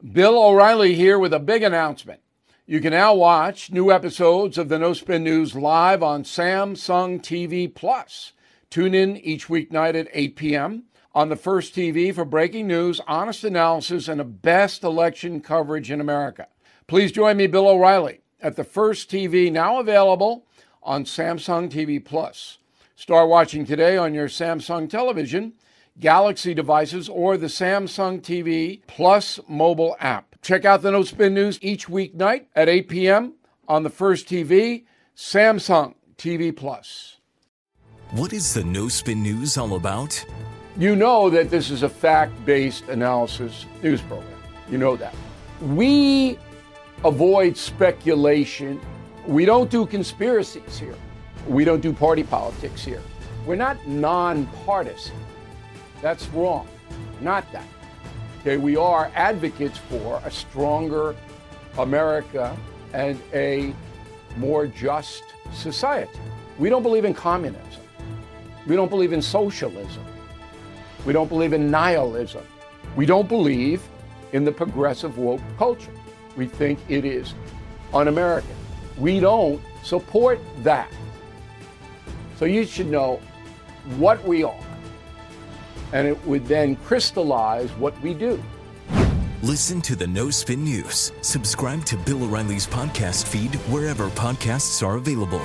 Bill O'Reilly here with a big announcement. You can now watch new episodes of the No Spin News live on Samsung TV Plus. Tune in each weeknight at 8 p.m. on the First TV for breaking news, honest analysis, and the best election coverage in America. Please join me, Bill O'Reilly, at the First TV, now available on Samsung TV Plus. Start watching today on your Samsung television, Galaxy devices, or the Samsung TV Plus mobile app. Check out the No Spin News each weeknight at 8 p.m. on the First TV, Samsung TV Plus. What is the No Spin News all about? You know that this is a fact-based analysis news program. You know that. We avoid speculation. We don't do conspiracies here. We don't do party politics here. We're not nonpartisan. That's wrong. Not that. Okay, we are advocates for a stronger America and a more just society. We don't believe in communism. We don't believe in socialism. We don't believe in nihilism. We don't believe in the progressive woke culture. We think it is un-American. We don't support that. So you should know what we are, and it would then crystallize what we do. Listen to the No Spin News. Subscribe to Bill O'Reilly's podcast feed wherever podcasts are available.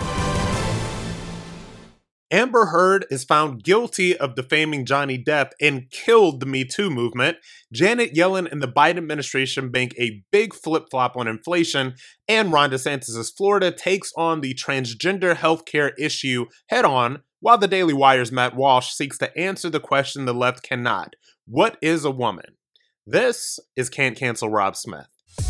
Amber Heard is found guilty of defaming Johnny Depp and killed the Me Too movement. Janet Yellen and the Biden administration bank a big flip-flop on inflation. And Ron DeSantis' Florida takes on the transgender healthcare issue head-on, while the Daily Wire's Matt Walsh seeks to answer the question the left cannot. What is a woman? This is Can't Cancel Rob Smith.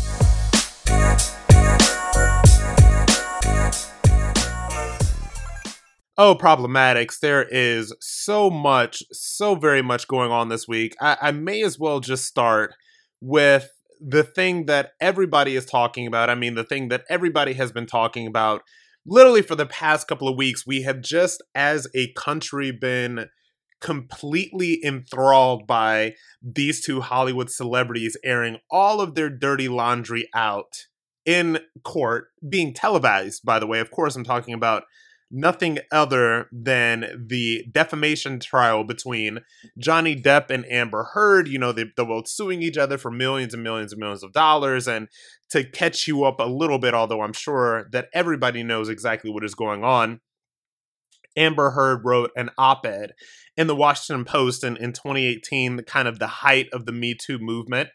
Oh, problematics. There is so very much going on this week. I may as well just start with the thing that everybody is talking about. I mean, the thing that everybody has been talking about literally for the past couple of weeks. We have just, as a country, been completely enthralled by these two Hollywood celebrities airing all of their dirty laundry out in court, being televised, by the way. Of course, I'm talking about nothing other than the defamation trial between Johnny Depp and Amber Heard. You know, they're both suing each other for millions and millions and millions of dollars. And to catch you up a little bit, although I'm sure that everybody knows exactly what is going on, Amber Heard wrote an op-ed in the Washington Post in 2018, kind of the height of the Me Too movement.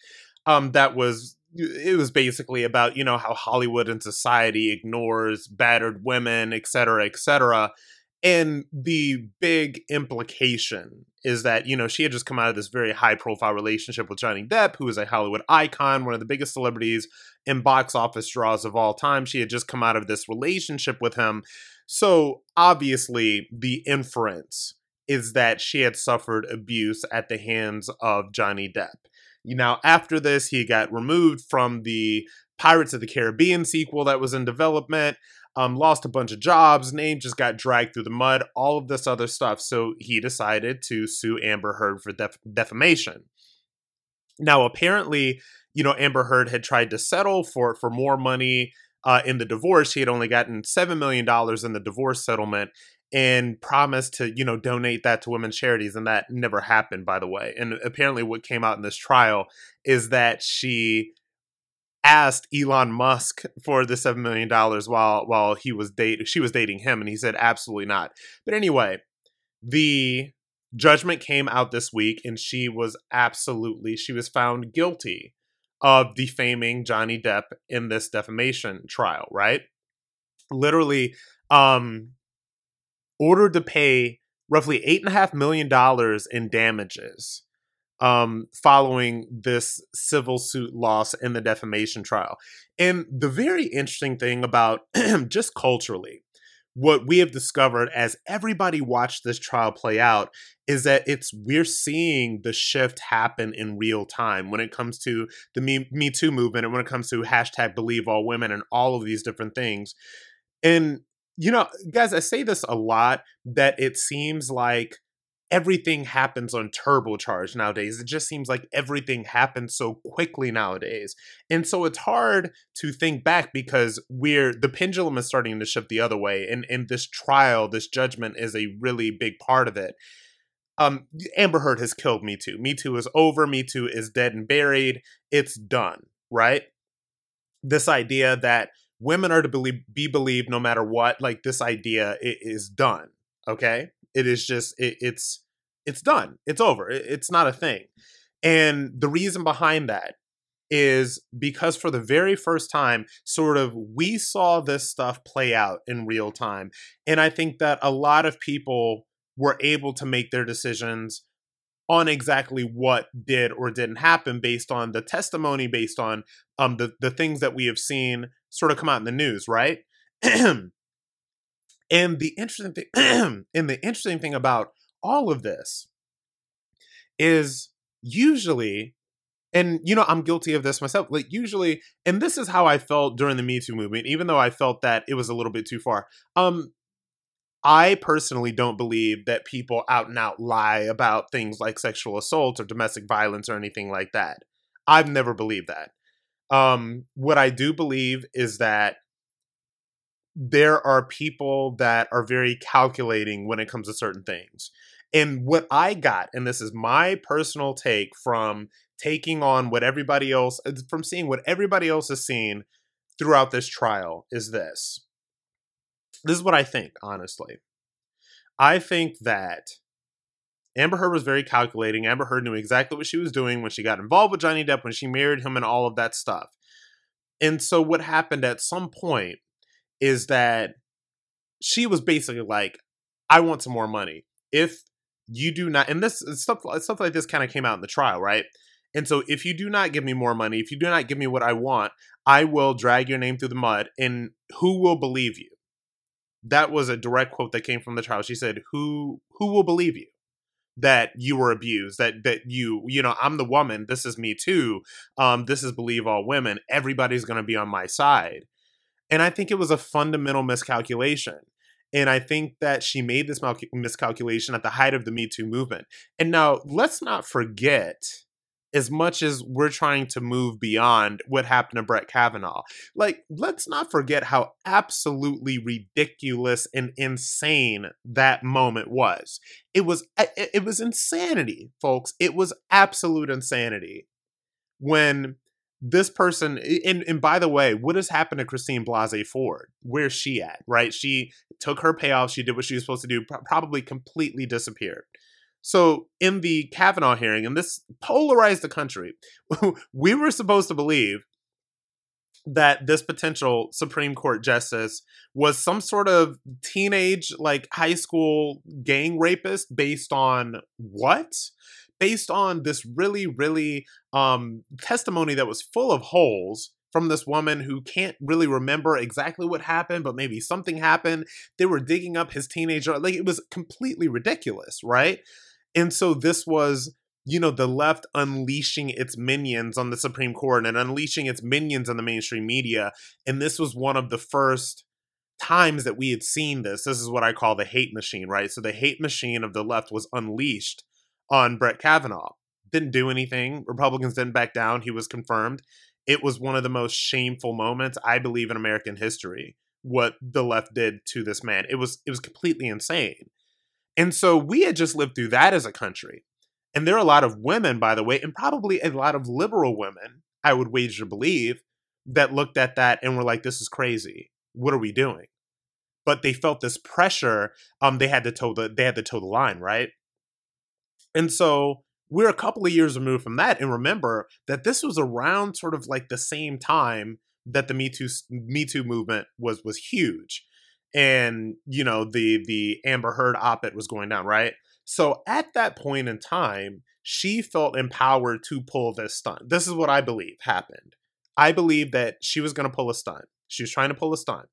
It was basically about, you know, how Hollywood and society ignores battered women, et cetera, et cetera. And the big implication is that, you know, she had just come out of this very high profile relationship with Johnny Depp, who is a Hollywood icon, one of the biggest celebrities in box office draws of all time. She had just come out of this relationship with him. So obviously the inference is that she had suffered abuse at the hands of Johnny Depp. Now, after this, he got removed from the Pirates of the Caribbean sequel that was in development, lost a bunch of jobs, name just got dragged through the mud, all of this other stuff. So he decided to sue Amber Heard for defamation. Now, apparently, you know, Amber Heard had tried to settle for more money in the divorce. She had only gotten $7 million in the divorce settlement and promised to, you know, donate that to women's charities. And that never happened, by the way. And apparently what came out in this trial is that she asked Elon Musk for the $7 million while she was dating him. And he said, absolutely not. But anyway, the judgment came out this week and she was found guilty of defaming Johnny Depp in this defamation trial, right? Literally, ordered to pay roughly $8.5 million in damages following this civil suit loss in the defamation trial. And the very interesting thing about just culturally, what we have discovered as everybody watched this trial play out is that we're seeing the shift happen in real time when it comes to the Me Too movement and when it comes to hashtag Believe All Women and all of these different things. And, you know, guys, I say this a lot, that it seems like everything happens on turbocharge nowadays. It just seems like everything happens so quickly nowadays. And so it's hard to think back because the pendulum is starting to shift the other way. And this trial, this judgment is a really big part of it. Amber Heard has killed Me Too. Me Too is over. Me Too is dead and buried. It's done, right? This idea that women are to be believed no matter what, like this idea is done, okay? It is just, it's done. It's over. It's not a thing. And the reason behind that is because for the very first time, sort of, we saw this stuff play out in real time. And I think that a lot of people were able to make their decisions on exactly what did or didn't happen based on the testimony, based on the things that we have seen sort of come out in the news, right? And the interesting thing about all of this is usually, and I'm guilty of this myself, like usually, and this is how I felt during the Me Too movement, even though I felt that it was a little bit too far. I personally don't believe that people out and out lie about things like sexual assault or domestic violence or anything like that. I've never believed that. What I do believe is that there are people that are very calculating when it comes to certain things. And what I got, and this is my personal take from taking on what everybody else, from seeing what everybody else has seen throughout this trial, is this. This is what I think, honestly. I think that Amber Heard was very calculating. Amber Heard knew exactly what she was doing when she got involved with Johnny Depp, when she married him and all of that stuff. And so what happened at some point is that she was basically like, I want some more money. If you do not, and this stuff like this kind of came out in the trial, right? And so if you do not give me more money, if you do not give me what I want, I will drag your name through the mud, and who will believe you? That was a direct quote that came from the trial. She said, who will believe you that you were abused, that I'm the woman, this is Me Too, this is Believe All Women, everybody's going to be on my side. And I think it was a fundamental miscalculation. And I think that she made this miscalculation at the height of the Me Too movement. And now let's not forget, as much as we're trying to move beyond what happened to Brett Kavanaugh, like, let's not forget how absolutely ridiculous and insane that moment was. It was insanity, folks. It was absolute insanity when this person, and by the way, what has happened to Christine Blasey Ford? Where's she at, right? She took her payoff. She did what she was supposed to do, probably completely disappeared. So in the Kavanaugh hearing, and this polarized the country, we were supposed to believe that this potential Supreme Court justice was some sort of teenage, like high school gang rapist based on what? Based on this really, really testimony that was full of holes from this woman who can't really remember exactly what happened, but maybe something happened. They were digging up his teenager. Like, it was completely ridiculous, right? And so this was, the left unleashing its minions on the Supreme Court and unleashing its minions on the mainstream media. And this was one of the first times that we had seen this. This is what I call the hate machine, right? So the hate machine of the left was unleashed on Brett Kavanaugh. Didn't do anything. Republicans didn't back down. He was confirmed. It was one of the most shameful moments, I believe, in American history, what the left did to this man. It was completely insane. And so we had just lived through that as a country. And there are a lot of women, by the way, and probably a lot of liberal women, I would wager to believe, that looked at that and were like, this is crazy. What are we doing? But they felt this pressure. They had to toe the line, right? And so we're a couple of years removed from that. And remember that this was around sort of like the same time that the Me Too movement was huge. And, the Amber Heard op-ed was going down, right? So at that point in time, she felt empowered to pull this stunt. This is what I believe happened. I believe that she was going to pull a stunt. She was trying to pull a stunt.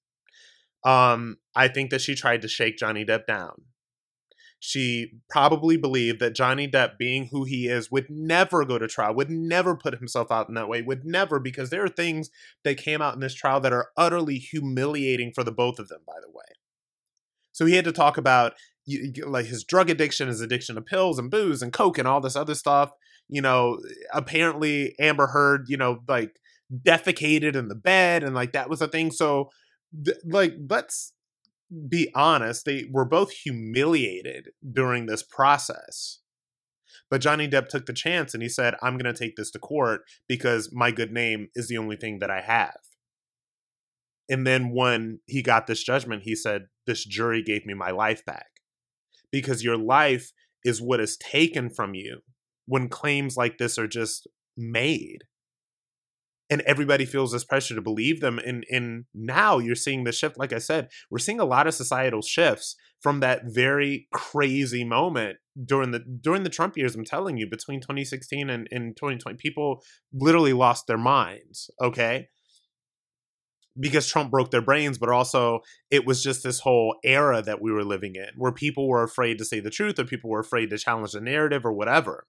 I think that she tried to shake Johnny Depp down. She probably believed that Johnny Depp, being who he is, would never go to trial, would never put himself out in that way, would never, because there are things that came out in this trial that are utterly humiliating for the both of them, by the way. So he had to talk about like his drug addiction, his addiction to pills and booze and coke and all this other stuff. Apparently Amber Heard, like defecated in the bed, and like that was a thing. So like, let's be honest, they were both humiliated during this process. But Johnny Depp took the chance and he said, I'm going to take this to court because my good name is the only thing that I have. And then when he got this judgment, he said, this jury gave me my life back. Because your life is what is taken from you when claims like this are just made. And everybody feels this pressure to believe them. And now you're seeing the shift. Like I said, we're seeing a lot of societal shifts from that very crazy moment during the Trump years. I'm telling you, between 2016 and 2020, people literally lost their minds, okay? Because Trump broke their brains, but also it was just this whole era that we were living in where people were afraid to say the truth, or people were afraid to challenge the narrative or whatever.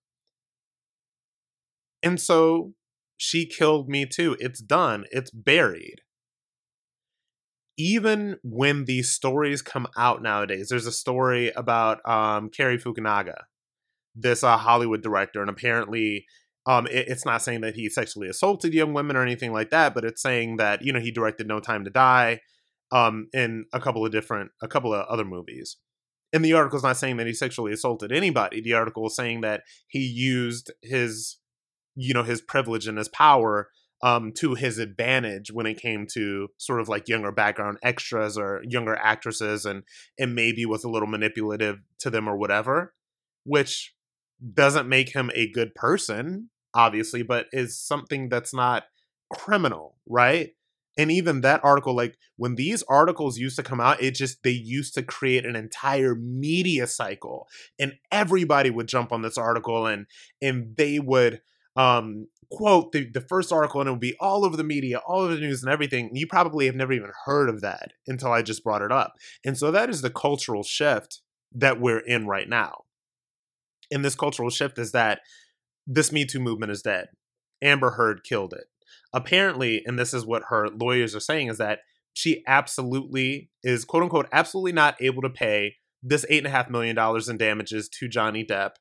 And so she killed Me Too. It's done. It's buried. Even when these stories come out nowadays, there's a story about Cary Fukunaga, this Hollywood director, and apparently it's not saying that he sexually assaulted young women or anything like that, but it's saying that, he directed No Time to Die in a couple of other movies. And the article's not saying that he sexually assaulted anybody. The article is saying that he used his privilege and his power to his advantage when it came to sort of like younger background extras or younger actresses, and maybe was a little manipulative to them or whatever, which doesn't make him a good person, obviously, but is something that's not criminal, right? And even that article, like when these articles used to come out, they used to create an entire media cycle, and everybody would jump on this article and they would quote the first article, and it would be all over the media, all over the news and everything. And you probably have never even heard of that until I just brought it up. And so that is the cultural shift that we're in right now. And this cultural shift is that this Me Too movement is dead. Amber Heard killed it. Apparently, and this is what her lawyers are saying, is that she absolutely is, quote unquote, absolutely not able to pay this $8.5 million in damages to Johnny Depp.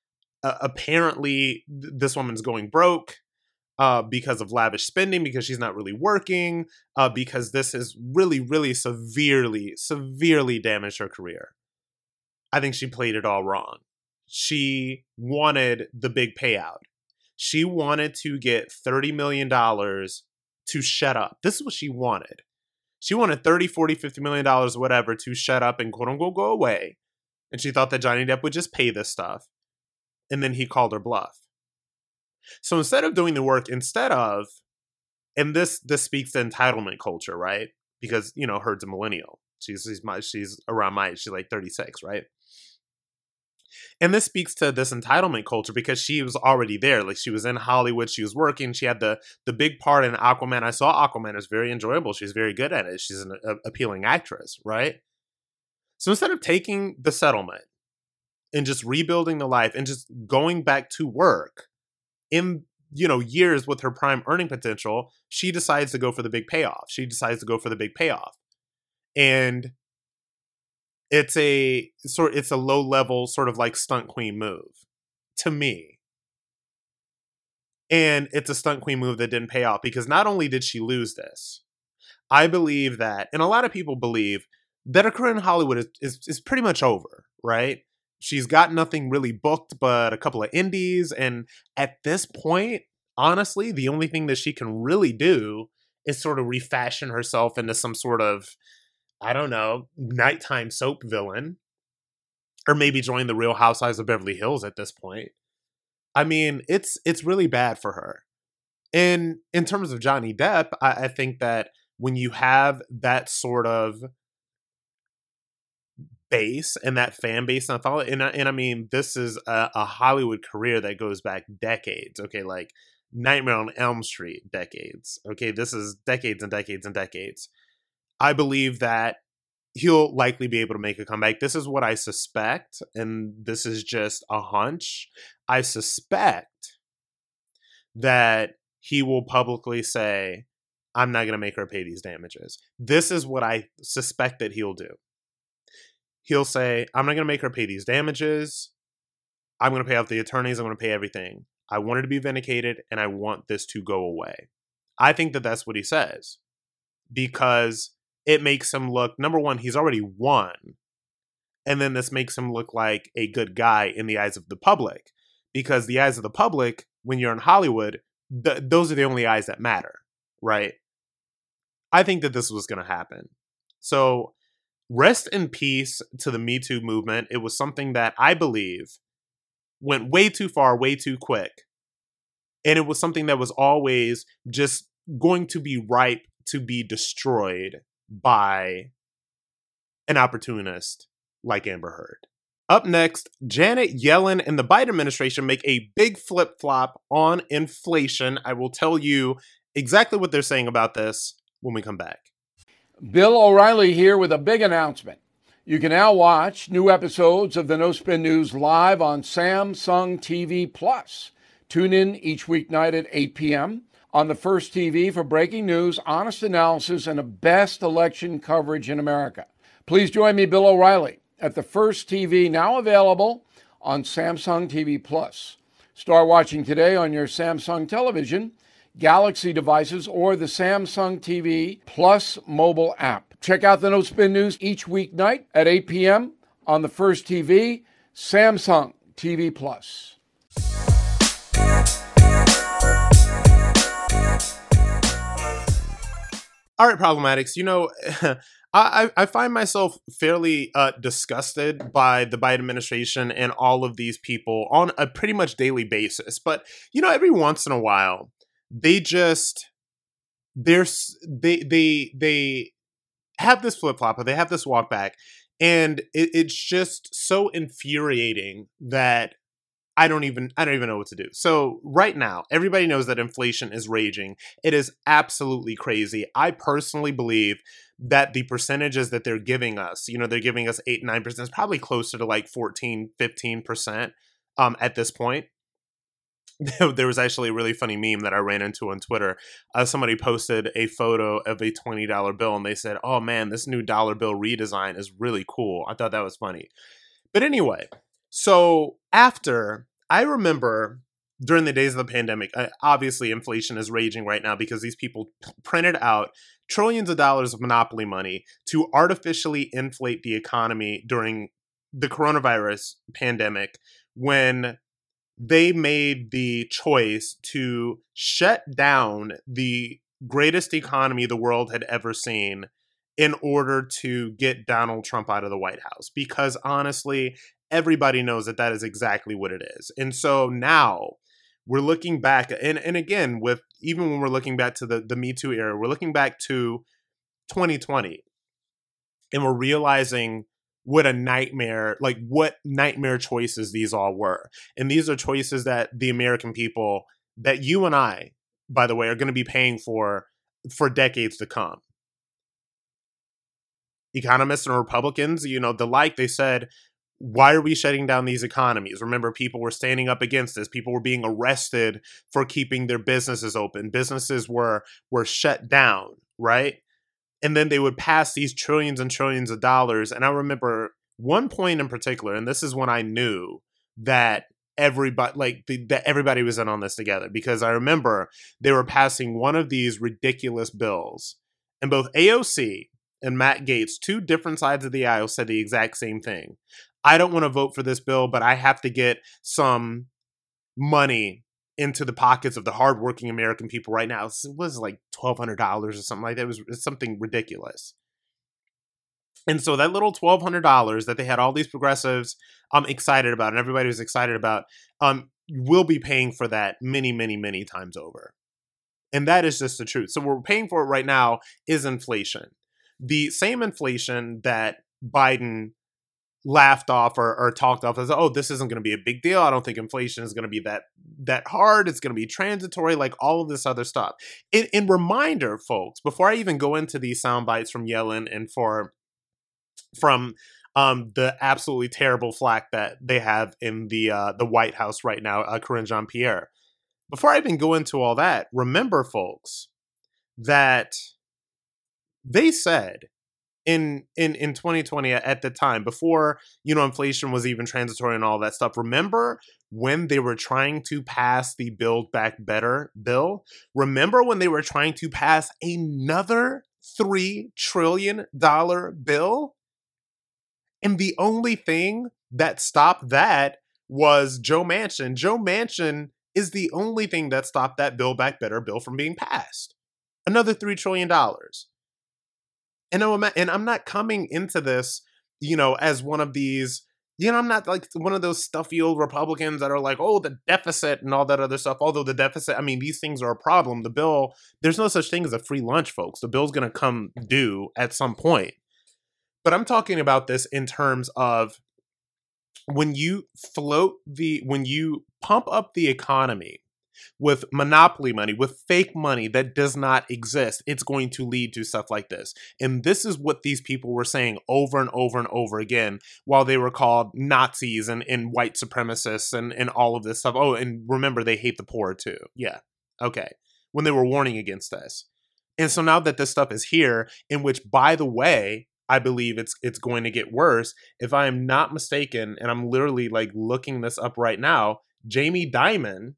Apparently, this woman's going broke because of lavish spending, because she's not really working, because this has really, really severely damaged her career. I think she played it all wrong. She wanted the big payout. She wanted to get $30 million to shut up. This is what she wanted. She wanted $30, $40, $50 million, whatever, to shut up and quote unquote go away. And she thought that Johnny Depp would just pay this stuff. And then he called her bluff. So instead of doing the work, and this speaks to entitlement culture, right? Because, Heard's a millennial. She's around my age. She's like 36, right? And this speaks to this entitlement culture because she was already there. Like, she was in Hollywood. She was working. She had the big part in Aquaman. I saw Aquaman. It was very enjoyable. She's very good at it. She's an appealing actress, right? So instead of taking the settlement and just rebuilding the life and just going back to work in, years with her prime earning potential, she decides to go for the big payoff. And it's a low level sort of like stunt queen move to me. And it's a stunt queen move that didn't pay off, because not only did she lose this, I believe that, and a lot of people believe, that her career in Hollywood is pretty much over, right? She's got nothing really booked but a couple of indies. And at this point, honestly, the only thing that she can really do is sort of refashion herself into some sort of, I don't know, nighttime soap villain. Or maybe join the Real Housewives of Beverly Hills at this point. I mean, it's really bad for her. And in terms of Johnny Depp, I think that when you have that sort of base and that fan base, and I mean, this is a Hollywood career that goes back decades. Okay, like Nightmare on Elm Street, decades. Okay, this is decades and decades and decades. I believe that he'll likely be able to make a comeback. This is what I suspect, and this is just a hunch. I suspect that he will publicly say, I'm not going to make her pay these damages. This is what I suspect that he'll do. he'll say, I'm not going to make her pay these damages. I'm going to pay off the attorneys. I'm going to pay everything. I want her to be vindicated, and I want this to go away. I think that that's what he says, because it makes him look, number one, he's already won. And then this makes him look like a good guy in the eyes of the public, because the eyes of the public, when you're in Hollywood, those are the only eyes that matter, right? I think that this was going to happen. So rest in peace to the Me Too movement. It was something that I believe went way too far, way too quick. And it was something that was always just going to be ripe to be destroyed by an opportunist like Amber Heard. Up next, Janet Yellen and the Biden administration make a big flip-flop on inflation. I will tell you exactly what they're saying about this when we come back. Bill O'Reilly here with a big announcement. You can now watch new episodes of the No Spin News live on Samsung TV Plus. Tune in each weeknight at 8 p.m. on the First TV for breaking news, honest analysis, and the best election coverage in America. Please join me, Bill O'Reilly, at the First TV, now available on Samsung TV Plus. Start watching today on your Samsung television, Galaxy devices, or the Samsung TV Plus mobile app. Check out the No Spin News each weeknight at 8 p.m. on the First TV, Samsung TV Plus. All right, Problematics, you know, I find myself fairly disgusted by the Biden administration and all of these people on a pretty much daily basis. But, you know, every once in a while, they have this flip-flop, or they have this walk back, and it's just so infuriating that I don't even know what to do. So right now, everybody knows that inflation is raging. It is absolutely crazy. I personally believe that the percentages that they're giving us, you know, they're giving us 8-9%, it's probably closer to like 14-15% at this point. There was actually a really funny meme that I ran into on Twitter. Somebody posted a photo of a $20 bill, and they said, oh man, this new dollar bill redesign is really cool. I thought that was funny. But anyway, so I remember during the days of the pandemic, obviously inflation is raging right now because these people printed out trillions of dollars of monopoly money to artificially inflate the economy during the coronavirus pandemic, when they made the choice to shut down the greatest economy the world had ever seen in order to get Donald Trump out of the White House. Because honestly, everybody knows that that is exactly what it is. And so now we're looking back, and again, even when we're looking back to the Me Too era, we're looking back to 2020, and we're realizing what nightmare choices these all were. And these are choices that the American people, that you and I, by the way, are going to be paying for decades to come. Economists and Republicans, you know, they said, why are we shutting down these economies? Remember, people were standing up against this. People were being arrested for keeping their businesses open. Businesses were shut down, right? And then they would pass these trillions and trillions of dollars. And I remember one point in particular, and this is when I knew that everybody was in on this together, because I remember they were passing one of these ridiculous bills, and both AOC and Matt Gaetz, two different sides of the aisle, said the exact same thing. I don't want to vote for this bill, but I have to get some money into the pockets of the hardworking American people right now. It was like $1,200 or something like that. It's something ridiculous. And so that little $1,200 that they had all these progressives excited about, and everybody was excited about, will be paying for that many, many, many times over. And that is just the truth. So what we're paying for it right now is inflation. The same inflation that Biden laughed off or talked off as, oh, this isn't going to be a big deal. I don't think inflation is going to be that hard. It's going to be transitory, like all of this other stuff. In reminder, folks, before I even go into these sound bites from Yellen and from the absolutely terrible flack that they have in the White House right now, Karine Jean-Pierre. Before I even go into all that, remember, folks, that they said in 2020 at the time, before, inflation was even transitory and all that stuff. Remember when they were trying to pass the Build Back Better bill? Remember when they were trying to pass another $3 trillion bill? And the only thing that stopped that was Joe Manchin. Joe Manchin is the only thing that stopped that Build Back Better bill from being passed. Another $3 trillion. And I'm not coming into this, as one of these, I'm not like one of those stuffy old Republicans that are like, oh, the deficit and all that other stuff. Although the deficit, these things are a problem. The bill, there's no such thing as a free lunch, folks. The bill's going to come due at some point. But I'm talking about this in terms of when you pump up the economy with monopoly money, with fake money that does not exist, it's going to lead to stuff like this. And this is what these people were saying over and over and over again while they were called Nazis and white supremacists and all of this stuff. Oh, and remember, they hate the poor too. Yeah. Okay. When they were warning against this. And so now that this stuff is here, in which, by the way, I believe it's going to get worse. If I am not mistaken, and I'm literally like looking this up right now, Jamie Dimon,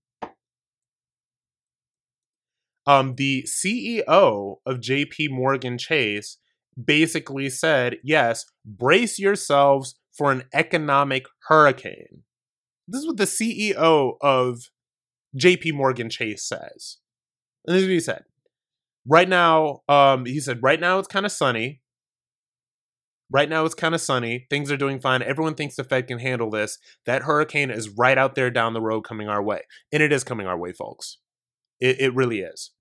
the CEO of JP Morgan Chase, basically said, yes, brace yourselves for an economic hurricane. This is what the CEO of JP Morgan Chase says. And this is what he said. Right now, right now it's kind of sunny. Right now it's kind of sunny. Things are doing fine. Everyone thinks the Fed can handle this. That hurricane is right out there down the road coming our way. And it is coming our way, folks. It really is.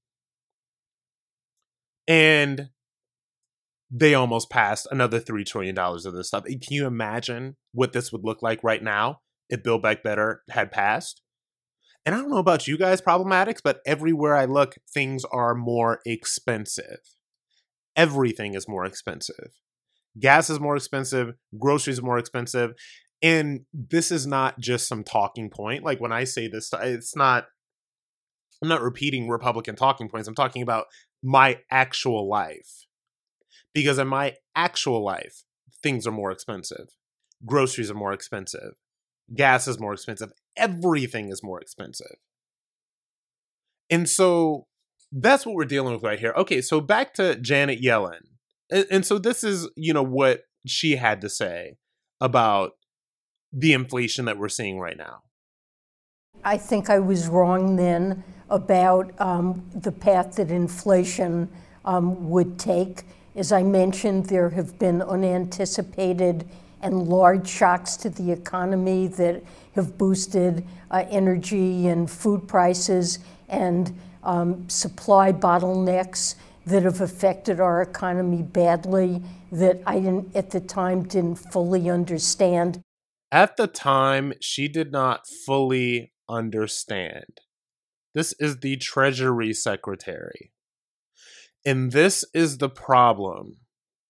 And they almost passed another $3 trillion of this stuff. Can you imagine what this would look like right now if Build Back Better had passed? And I don't know about you guys, problematics, but everywhere I look, things are more expensive. Everything is more expensive. Gas is more expensive. Groceries are more expensive. And this is not just some talking point. Like when I say this, I'm not repeating Republican talking points. I'm talking about my actual life. Because in my actual life, things are more expensive. Groceries are more expensive. Gas is more expensive. Everything is more expensive. And so that's what we're dealing with right here. Okay, so back to Janet Yellen. And so this is, what she had to say about the inflation that we're seeing right now. I think I was wrong then about the path that inflation would take. As I mentioned, there have been unanticipated and large shocks to the economy that have boosted energy and food prices and supply bottlenecks that have affected our economy badly that I at the time didn't fully understand. At the time, she did not fully understand. This is the Treasury Secretary. And this is the problem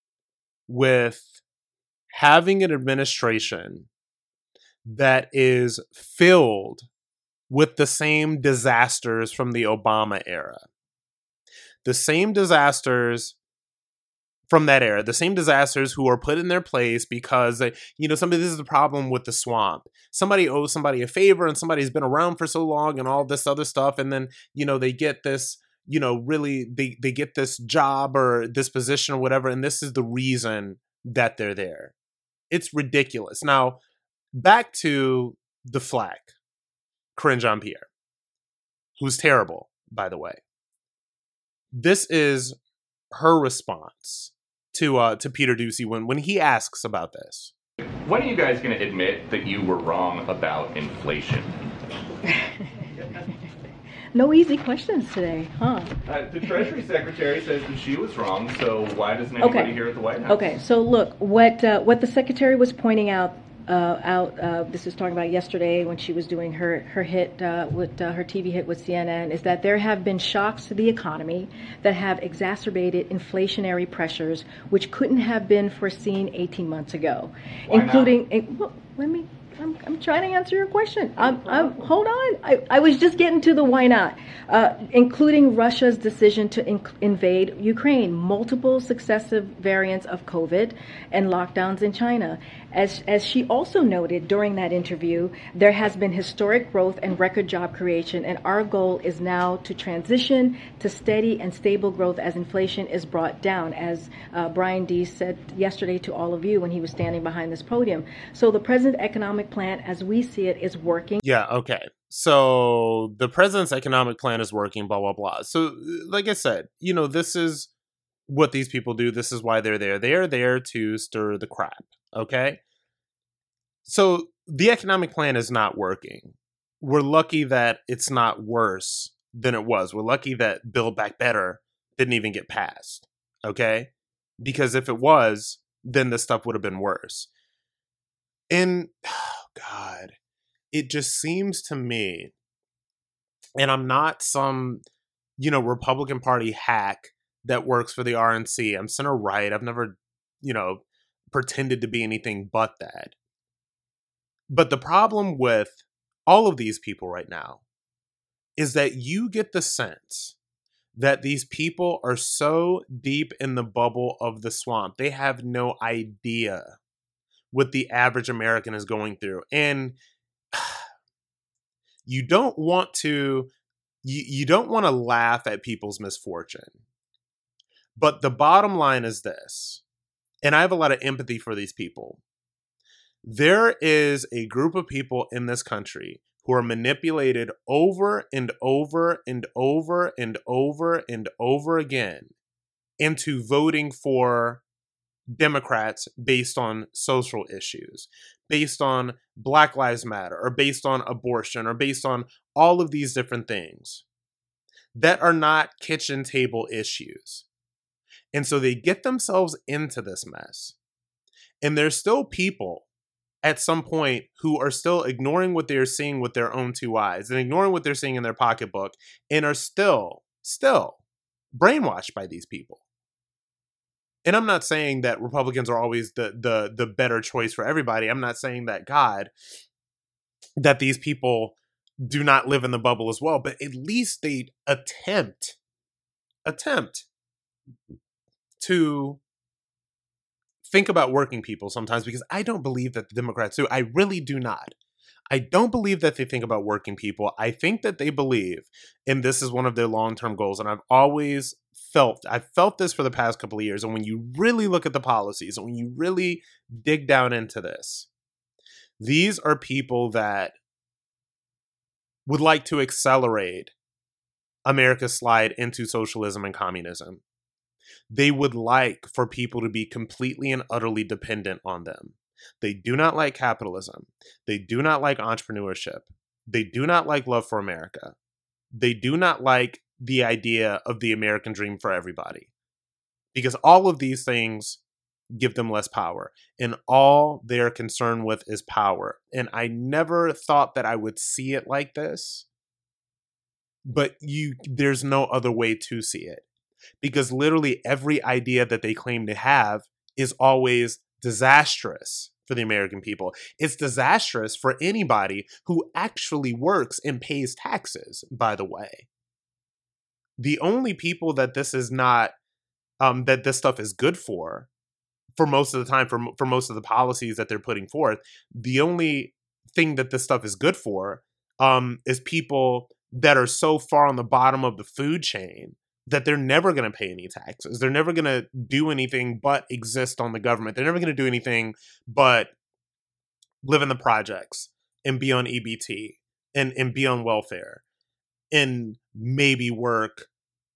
with having an administration that is filled with the same disasters from the Obama era. The same disasters from that era, the same disasters who are put in their place because, this is the problem with the swamp. Somebody owes somebody a favor and somebody's been around for so long and all this other stuff. And then, they get this, they get this job or this position or whatever. And this is the reason that they're there. It's ridiculous. Now, back to the flag, Karine Jean-Pierre, who's terrible, by the way. This is her response to Peter Doocy when he asks about this. When are you guys going to admit that you were wrong about inflation? No easy questions today, huh? The Treasury Secretary says that she was wrong, so why doesn't anybody here at the White House? Okay, so look, what the Secretary was pointing out, this was talking about yesterday when she was doing her hit with her TV hit with CNN, is that there have been shocks to the economy that have exacerbated inflationary pressures, which couldn't have been foreseen 18 months ago, Why including. Well, let me I'm trying to answer your question. Hold on. I was just getting to the why not, including Russia's decision to invade Ukraine, multiple successive variants of COVID, and lockdowns in China. As she also noted during that interview, there has been historic growth and record job creation, and our goal is now to transition to steady and stable growth as inflation is brought down, as Brian Deese said yesterday to all of you when he was standing behind this podium. So the president's economic plan, as we see it, is working. Yeah, okay. So the president's economic plan is working, blah, blah, blah. So like I said, this is what these people do. This is why they're there. They are there to stir the crap, okay? So the economic plan is not working. We're lucky that it's not worse than it was. We're lucky that Build Back Better didn't even get passed, okay? Because if it was, then this stuff would have been worse. And, oh God, it just seems to me, and I'm not some, Republican Party hack that works for the RNC. I'm center right. I've never, pretended to be anything but that. But the problem with all of these people right now is that you get the sense that these people are so deep in the bubble of the swamp, they have no idea what the average American is going through. And you don't want to laugh at people's misfortune. But the bottom line is this, and I have a lot of empathy for these people. There is a group of people in this country who are manipulated over and over and over and over and over again into voting for Democrats based on social issues, based on Black Lives Matter, or based on abortion, or based on all of these different things that are not kitchen table issues. And so they get themselves into this mess. And there's still people at some point who are still ignoring what they're seeing with their own two eyes and ignoring what they're seeing in their pocketbook and are still brainwashed by these people. And I'm not saying that Republicans are always the better choice for everybody. I'm not saying that that these people do not live in the bubble as well, but at least they attempt to think about working people sometimes, because I don't believe that the Democrats do. I really do not. I don't believe that they think about working people. I think that they believe, and this is one of their long-term goals, and I've felt this for the past couple of years, and when you really look at the policies, and when you really dig down into this, these are people that would like to accelerate America's slide into socialism and communism. They would like for people to be completely and utterly dependent on them. They do not like capitalism. They do not like entrepreneurship. They do not like love for America. They do not like the idea of the American dream for everybody. Because all of these things give them less power. And all they're concerned with is power. And I never thought that I would see it like this. But there's no other way to see it. Because literally every idea that they claim to have is always disastrous for the American people. It's disastrous for anybody who actually works and pays taxes, by the way. The only people that this is not, that this stuff is good for most of the time, for most of the policies that they're putting forth, the only thing that this stuff is good for is people that are so far on the bottom of the food chain that they're never going to pay any taxes. They're never going to do anything but exist on the government. They're never going to do anything but live in the projects and be on EBT and be on welfare and maybe work,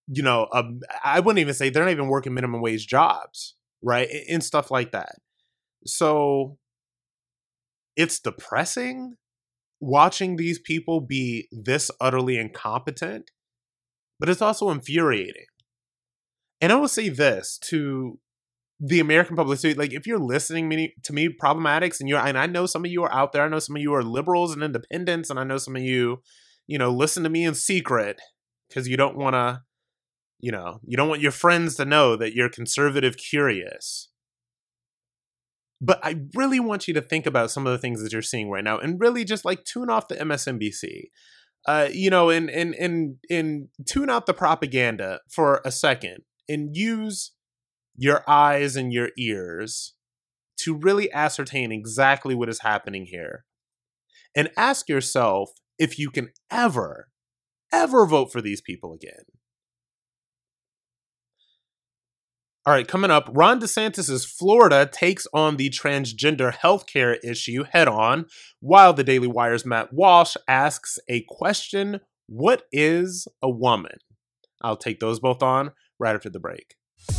I wouldn't even say they're not even working minimum wage jobs, right? And stuff like that. So it's depressing watching these people be this utterly incompetent. But it's also infuriating. And I will say this to the American public. So, like, if you're listening to me, Problematics, and I know some of you are out there. I know some of you are liberals and independents, and I know some of you, listen to me in secret because you don't want to, you don't want your friends to know that you're conservative curious. But I really want you to think about some of the things that you're seeing right now and really just like tune off the MSNBC. And tune out the propaganda for a second and use your eyes and your ears to really ascertain exactly what is happening here. And ask yourself if you can ever vote for these people again. All right, coming up, Ron DeSantis' Florida takes on the transgender healthcare issue head on, while the Daily Wire's Matt Walsh asks a question: what is a woman? I'll take those both on right after the break.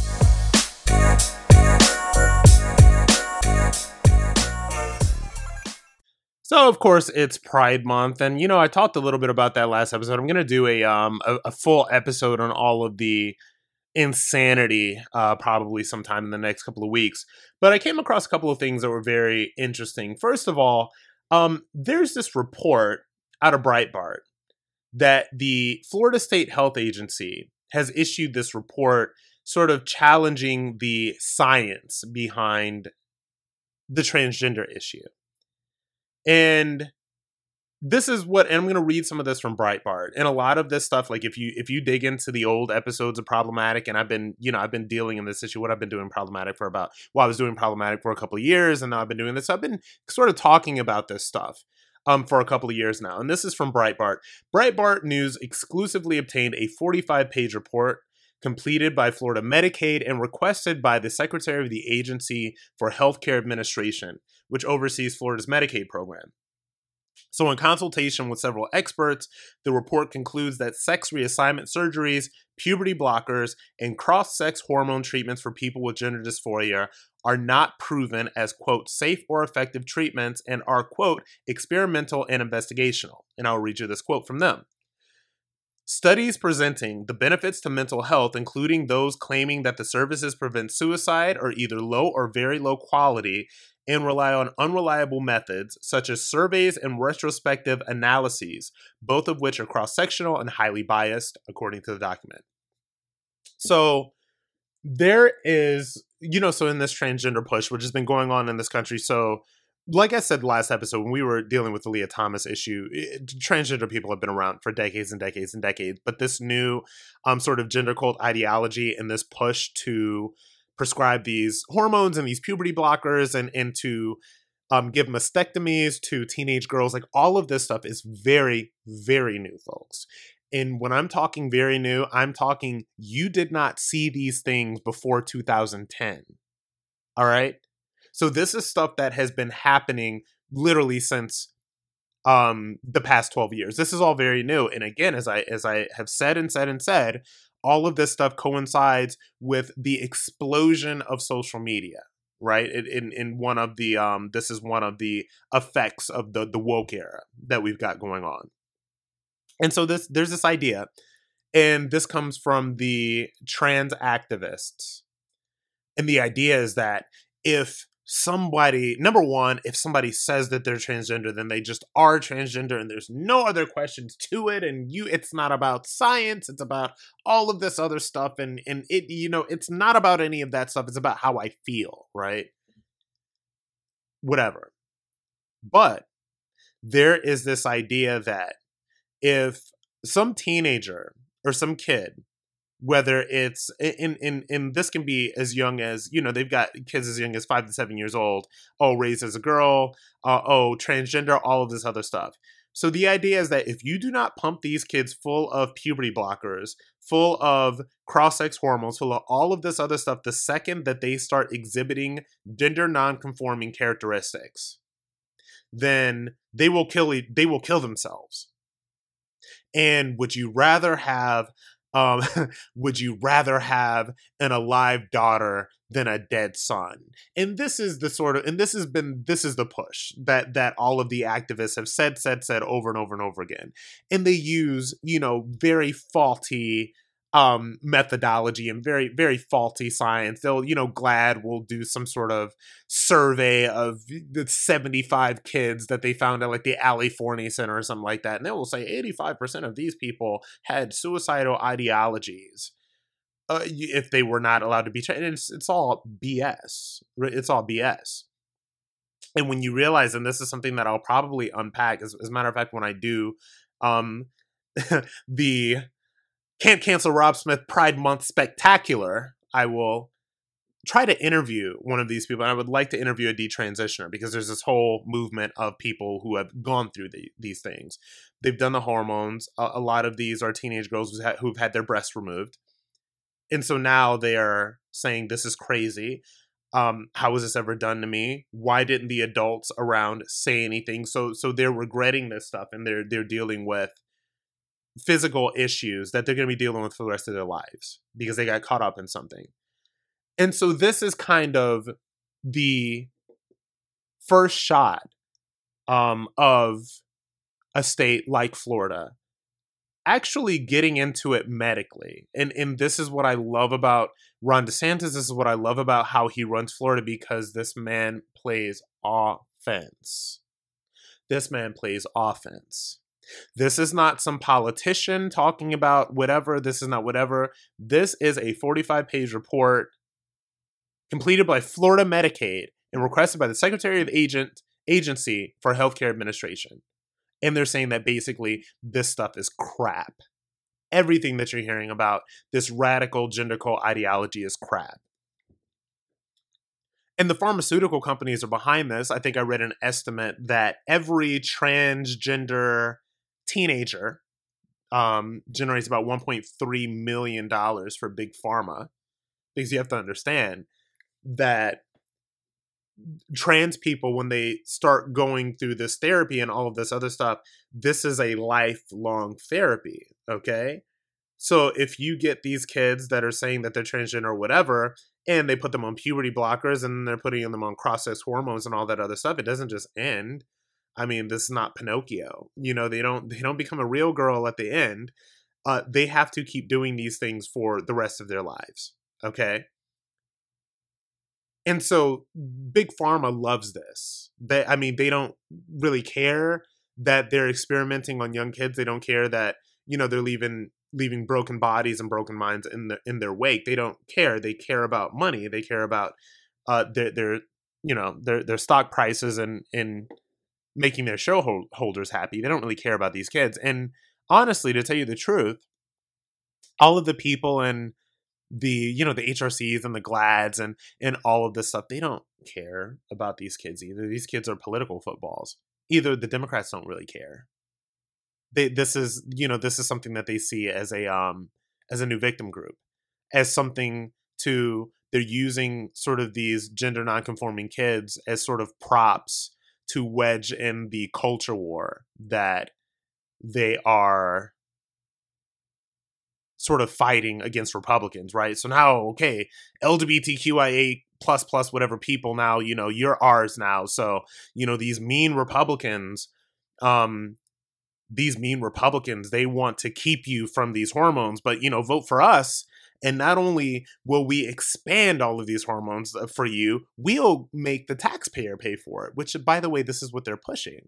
So, of course, it's Pride Month, and, you know, I talked a little bit about that last episode. I'm going to do a full episode on all of the insanity probably sometime in the next couple of weeks. But I came across a couple of things that were very interesting. First of all, there's this report out of Breitbart that the Florida State Health Agency has issued this report sort of challenging the science behind the transgender issue. And this is what, and I'm going to read some of this from Breitbart. And a lot of this stuff, like if you dig into the old episodes of Problematic, and I've been dealing in this issue, what I've been doing Problematic for I was doing Problematic for a couple of years, and now I've been doing this. I've been sort of talking about this stuff for a couple of years now. And this is from Breitbart. Breitbart News exclusively obtained a 45-page report completed by Florida Medicaid and requested by the Secretary of the Agency for Healthcare Administration, which oversees Florida's Medicaid program. So in consultation with several experts, the report concludes that sex reassignment surgeries, puberty blockers, and cross-sex hormone treatments for people with gender dysphoria are not proven as, quote, safe or effective treatments and are, quote, experimental and investigational. And I'll read you this quote from them. Studies presenting the benefits to mental health, including those claiming that the services prevent suicide, are either low or very low quality and rely on unreliable methods such as surveys and retrospective analyses, both of which are cross-sectional and highly biased, according to the document. So there is, so in this transgender push, which has been going on in this country, so like I said last episode, when we were dealing with the Leah Thomas issue, transgender people have been around for decades and decades and decades, but this new sort of gender cult ideology and this push to prescribe these hormones and these puberty blockers and to give mastectomies to teenage girls, like all of this stuff is very, very new, folks. And when I'm talking very new, I'm talking you did not see these things before 2010. All right? So this is stuff that has been happening literally since the past 12 years. This is all very new. And again, as I have said and said and said, all of this stuff coincides with the explosion of social media, right? In one of the this is one of the effects of the woke era that we've got going on. And so there's this idea, and this comes from the trans activists. And the idea is that if somebody, number one, if somebody says that they're transgender, then they just are transgender and there's no other questions to it. And it's not about science. It's about all of this other stuff. And it, it's not about any of that stuff. It's about how I feel, right? Whatever. But there is this idea that if some teenager or some kid, whether it's in this can be as young as, they've got kids as young as 5 to 7 years old, raised as a girl, transgender, all of this other stuff. So the idea is that if you do not pump these kids full of puberty blockers, full of cross-sex hormones, full of all of this other stuff, the second that they start exhibiting gender non-conforming characteristics, then they will kill themselves. And would you rather have an alive daughter than a dead son? And this is the push that all of the activists have said over and over and over again. And they use, very faulty methodology and very, very faulty science. They'll, GLAAD will do some sort of survey of the 75 kids that they found at like the Ali Forney Center or something like that. And they will say 85% of these people had suicidal ideologies if they were not allowed to be trained. It's all BS. It's all BS. And when you realize, and this is something that I'll probably unpack, as a matter of fact, when I do the Can't Cancel Rob Smith Pride Month Spectacular, I will try to interview one of these people. And I would like to interview a detransitioner, because there's this whole movement of people who have gone through these things. They've done the hormones. A lot of these are teenage girls who've had their breasts removed. And so now they are saying, this is crazy. How was this ever done to me? Why didn't the adults around say anything? So they're regretting this stuff, and they're dealing with physical issues that they're going to be dealing with for the rest of their lives because they got caught up in something. And so this is kind of the first shot of a state like Florida actually getting into it medically. And this is what I love about Ron DeSantis. This is what I love about how he runs Florida, because this man plays offense. This man plays offense. This is not some politician talking about whatever. This is not whatever. This is a 45-page report completed by Florida Medicaid and requested by the Secretary of Agency for Healthcare Administration. And they're saying that basically this stuff is crap. Everything that you're hearing about this radical genderqueer ideology is crap. And the pharmaceutical companies are behind this. I think I read an estimate that every transgender teenager generates about $1.3 million for big pharma. Because you have to understand that trans people, when they start going through this therapy and all of this other stuff, this is a lifelong therapy, okay? So if you get these kids that are saying that they're transgender or whatever, and they put them on puberty blockers and they're putting them on cross-sex hormones and all that other stuff, it doesn't just end. I mean, this is not Pinocchio. You know, they don't become a real girl at the end. They have to keep doing these things for the rest of their lives, okay? And so Big Pharma loves this. They don't really care that they're experimenting on young kids. They don't care that, you know, they're leaving broken bodies and broken minds in their wake. They don't care. They care about money. They care about their stock prices and making their shareholders happy. They don't really care about these kids. And honestly, to tell you the truth, all of the people in the HRCs and the GLADs and all of this stuff, they don't care about these kids either. These kids are political footballs. Either the Democrats don't really care. This is something that they see as a new victim group, as something they're using sort of these gender nonconforming kids as sort of props to wedge in the culture war that they are sort of fighting against Republicans, right? So now, okay, LGBTQIA plus whatever people now, you know, you're ours now. So, you know, these mean Republicans, they want to keep you from these hormones, but, you know, vote for us. And not only will we expand all of these hormones for you, we'll make the taxpayer pay for it, which, by the way, this is what they're pushing.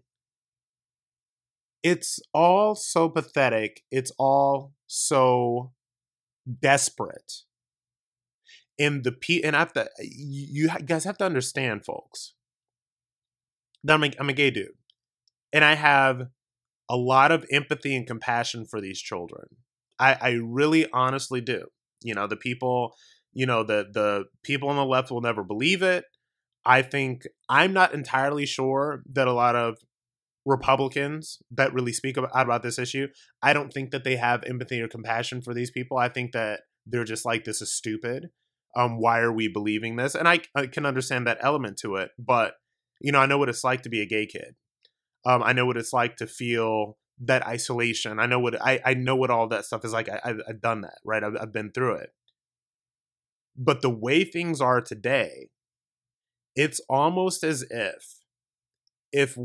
It's all so pathetic. It's all so desperate. And you guys have to understand, folks, that I'm a gay dude. And I have a lot of empathy and compassion for these children. I really honestly do. You know, the people, you know, the people on the left will never believe it. I'm not entirely sure that a lot of Republicans that really speak about this issue, I don't think that they have empathy or compassion for these people. I think that they're just like, this is stupid. Why are we believing this? And I can understand that element to it. But, you know, I know what it's like to be a gay kid. I know what it's like to feel that isolation. I know what all that stuff is like. I've done that, right? I've been through it. But the way things are today, it's almost as if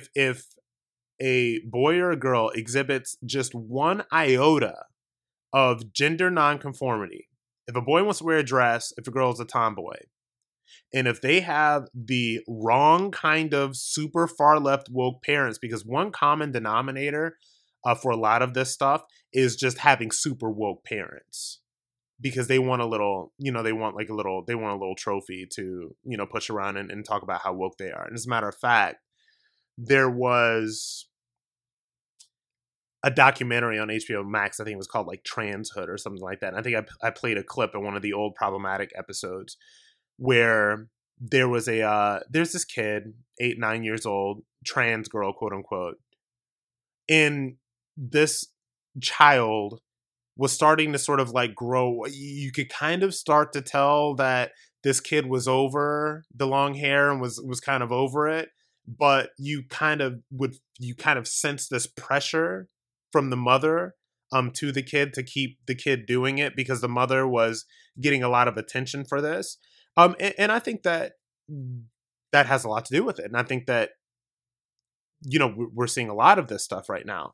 a boy or a girl exhibits just one iota of gender nonconformity, if a boy wants to wear a dress, if a girl is a tomboy, and if they have the wrong kind of super far left woke parents, because one common denominator for a lot of this stuff is just having super woke parents. because they want a little, they want a little trophy to, push around and talk about how woke they are. And as a matter of fact, there was a documentary on HBO Max, I think it was called like Transhood or something like that. And I think I played a clip in one of the old Problematic episodes where there was there's this kid, 8-9 years old, trans girl, quote unquote. And this child was starting to sort of like grow. You could kind of start to tell that this kid was over the long hair and was kind of over it. But you kind of sense this pressure from the mother to the kid to keep the kid doing it because the mother was getting a lot of attention for this. And I think that has a lot to do with it. And I think that, we're seeing a lot of this stuff right now.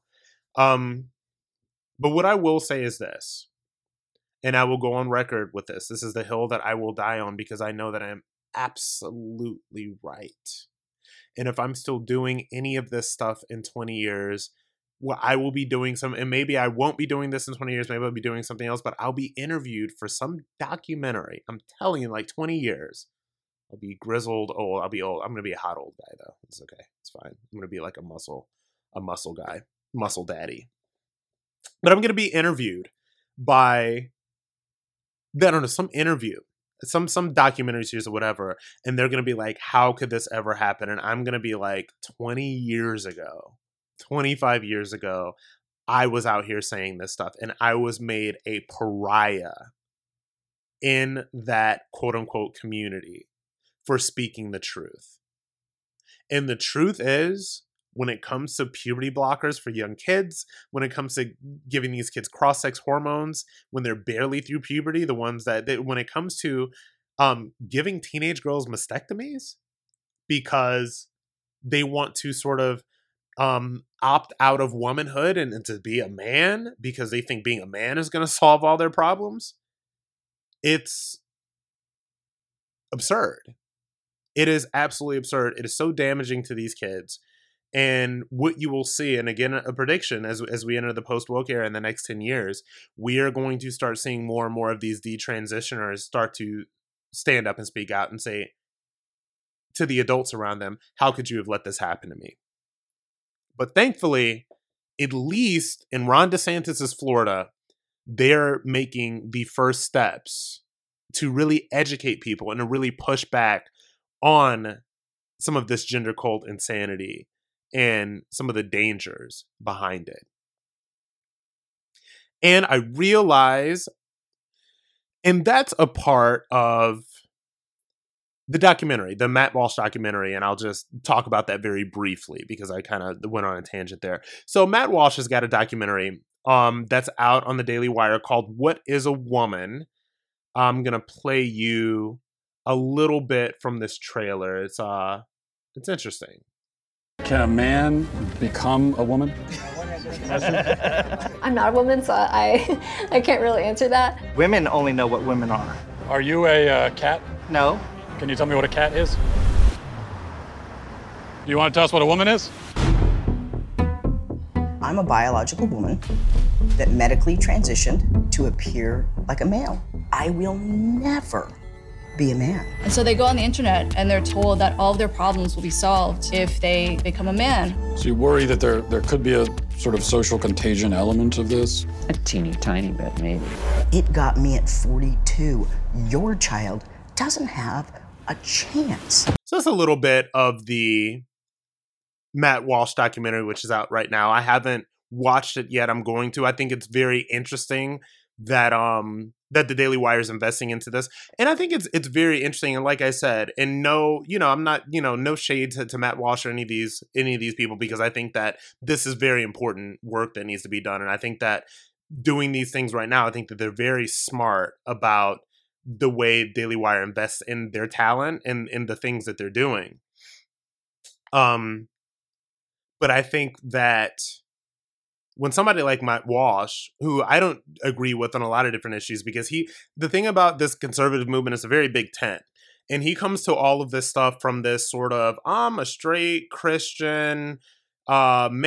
But what I will say is this, and I will go on record with this. This is the hill that I will die on because I know that I am absolutely right. And if I'm still doing any of this stuff in 20 years, well, I will be doing and maybe I won't be doing this in 20 years. Maybe I'll be doing something else, but I'll be interviewed for some documentary. I'm telling you, like 20 years. I'll be grizzled old. I'll be old. I'm going to be a hot old guy, though. It's okay. It's fine. I'm going to be like a muscle guy, muscle daddy. But I'm going to be interviewed by, I don't know, some interview, some documentary series or whatever. And they're going to be like, how could this ever happen? And I'm going to be like, 20 years ago, 25 years ago, I was out here saying this stuff. And I was made a pariah in that quote unquote community for speaking the truth. And the truth is, when it comes to puberty blockers for young kids, when it comes to giving these kids cross-sex hormones when they're barely through puberty, the ones when it comes to giving teenage girls mastectomies because they want to sort of opt out of womanhood and to be a man because they think being a man is going to solve all their problems, it's absurd. It is absolutely absurd. It is so damaging to these kids. And what you will see, and again, a prediction as we enter the post-woke era in the next 10 years, we are going to start seeing more and more of these detransitioners start to stand up and speak out and say to the adults around them, how could you have let this happen to me? But thankfully, at least in Ron DeSantis' Florida, they're making the first steps to really educate people and to really push back on some of this gender cult insanity and some of the dangers behind it. And I realize, and that's a part of the documentary, the Matt Walsh documentary, and I'll just talk about that very briefly because I kind of went on a tangent there. So Matt Walsh has got a documentary that's out on the Daily Wire called What is a Woman? I'm going to play you a little bit from this trailer. It's interesting. Can a man become a woman? I'm not a woman, so I can't really answer that. Women only know what women are. Are you a cat? No. Can you tell me what a cat is? Do you want to tell us what a woman is? I'm a biological woman that medically transitioned to appear like a male. I will never be a man. And so they go on the internet and they're told that all of their problems will be solved if they become a man. So you worry that there could be a sort of social contagion element of this? A teeny tiny bit, maybe. It got me at 42. Your child doesn't have a chance. So that's a little bit of the Matt Walsh documentary, which is out right now. I haven't watched it yet. I'm going to. I think it's very interesting that that the Daily Wire is investing into this. And I think it's very interesting. And like I said, and no, I'm not, no shade to Matt Walsh or any of these people, because I think that this is very important work that needs to be done. And I think that doing these things right now, I think that they're very smart about the way Daily Wire invests in their talent and in the things that they're doing. But I think that when somebody like Matt Walsh, who I don't agree with on a lot of different issues, because the thing about this conservative movement is a very big tent. And he comes to all of this stuff from this sort of, I'm a straight Christian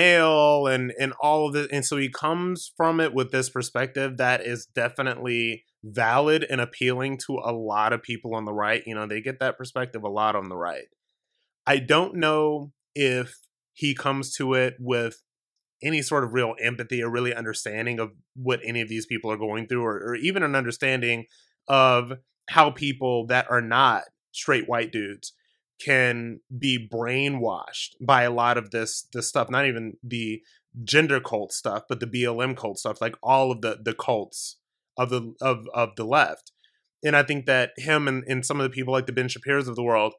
male and all of this. And so he comes from it with this perspective that is definitely valid and appealing to a lot of people on the right. You know, they get that perspective a lot on the right. I don't know if he comes to it with any sort of real empathy or really understanding of what any of these people are going through, or even an understanding of how people that are not straight white dudes can be brainwashed by a lot of this stuff, not even the gender cult stuff, but the BLM cult stuff, like all of the cults of the left. And I think that him and some of the people like the Ben Shapiro's of the world,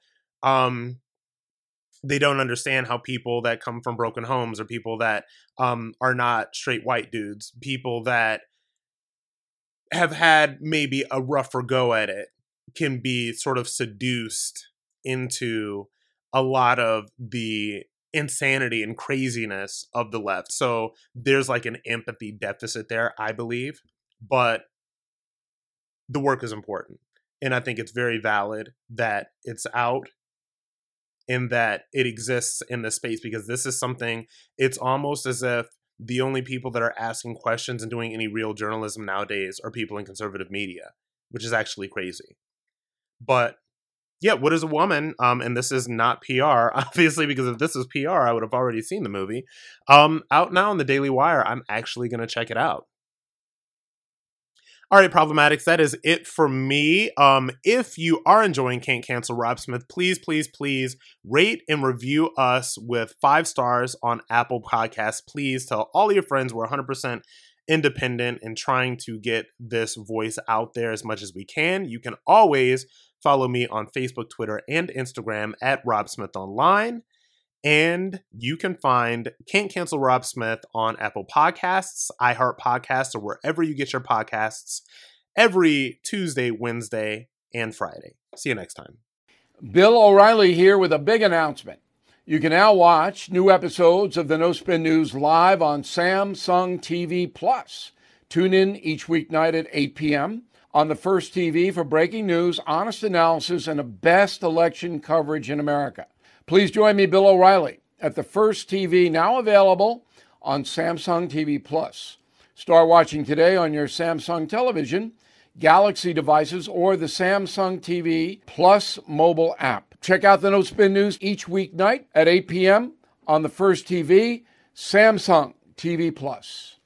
they don't understand how people that come from broken homes, or people that are not straight white dudes, people that have had maybe a rougher go at it, can be sort of seduced into a lot of the insanity and craziness of the left. So there's like an empathy deficit there, I believe, but the work is important. And I think it's very valid that it's out and that it exists in this space, because this is something, it's almost as if the only people that are asking questions and doing any real journalism nowadays are people in conservative media, which is actually crazy. But yeah, what is a woman? And this is not PR, obviously, because if this was PR, I would have already seen the movie. Out now on the Daily Wire. I'm actually going to check it out. All right, Problematics, that is it for me. If you are enjoying Can't Cancel Rob Smith, please, please, please rate and review us with 5 stars on Apple Podcasts. Please tell all your friends we're 100% independent and trying to get this voice out there as much as we can. You can always follow me on Facebook, Twitter, and Instagram at Rob Smith Online. And you can find Can't Cancel Rob Smith on Apple Podcasts, iHeart Podcasts, or wherever you get your podcasts every Tuesday, Wednesday, and Friday. See you next time. Bill O'Reilly here with a big announcement. You can now watch new episodes of the No Spin News live on Samsung TV Plus. Tune in each weeknight at 8 p.m. on the First TV for breaking news, honest analysis, and the best election coverage in America. Please join me, Bill O'Reilly, at the First TV, now available on Samsung TV Plus. Start watching today on your Samsung television, Galaxy devices, or the Samsung TV Plus mobile app. Check out the No Spin News each weeknight at 8 p.m. on the First TV, Samsung TV Plus.